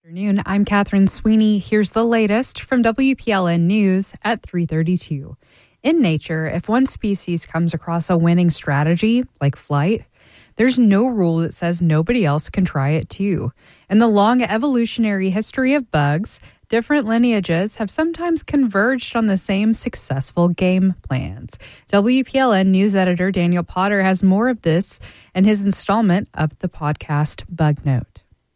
Afternoon. I'm Catherine Sweeney. Here's the latest from WPLN News at 3:32. In nature, if one species comes across a winning strategy, like flight, there's no rule that says nobody else can try it too. In the long evolutionary history of bugs, different lineages have sometimes converged on the same successful game plans. WPLN News editor Daniel Potter has more of this in his installment of the podcast Bug Note.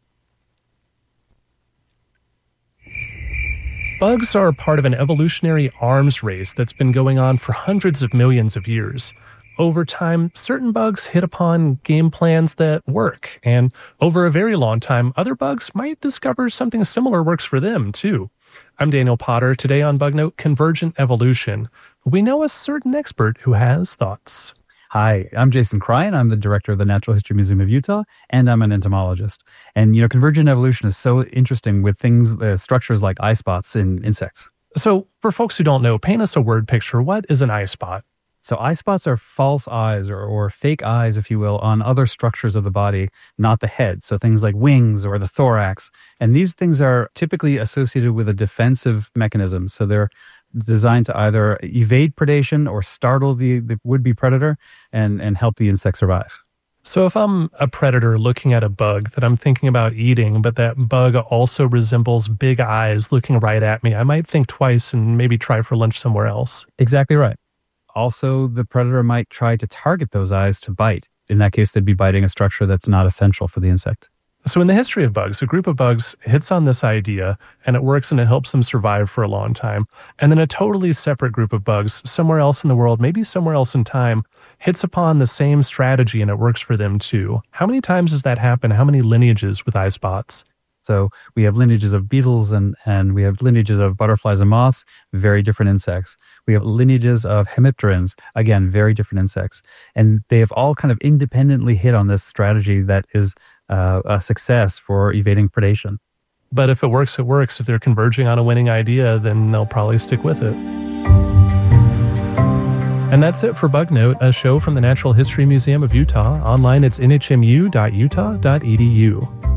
Bugs are part of an evolutionary arms race that's been going on for hundreds of millions of years. Over time, certain bugs hit upon game plans that work, and over a very long time, other bugs might discover something similar works for them, too. I'm Daniel Potter. Today on Bug Note, Convergent Evolution. We know a certain expert who has thoughts. Hi, I'm Jason Cryan. I'm the director of the Natural History Museum of Utah, and I'm an entomologist. And, convergent evolution is so interesting with things, structures like eye spots in insects. So, for folks who don't know, paint us a word picture. What is an eye spot? So eye spots are false eyes or fake eyes, if you will, on other structures of the body, not the head. So things like wings or the thorax. And these things are typically associated with a defensive mechanism. So they're designed to either evade predation or startle the would-be predator and help the insect survive. So if I'm a predator looking at a bug that I'm thinking about eating, but that bug also resembles big eyes looking right at me, I might think twice and maybe try for lunch somewhere else. Exactly right. Also, the predator might try to target those eyes to bite. In that case, they'd be biting a structure that's not essential for the insect. So in the history of bugs, a group of bugs hits on this idea, and it works and it helps them survive for a long time. And then a totally separate group of bugs, somewhere else in the world, maybe somewhere else in time, hits upon the same strategy and it works for them too. How many times does that happen? How many lineages with eye spots? So we have lineages of beetles and we have lineages of butterflies and moths, very different insects. We have lineages of hemipterans, again, very different insects. And they have all kind of independently hit on this strategy that is a success for evading predation. But if it works, it works. If they're converging on a winning idea, then they'll probably stick with it. And that's it for Bug Note, a show from the Natural History Museum of Utah. Online, it's nhmu.utah.edu.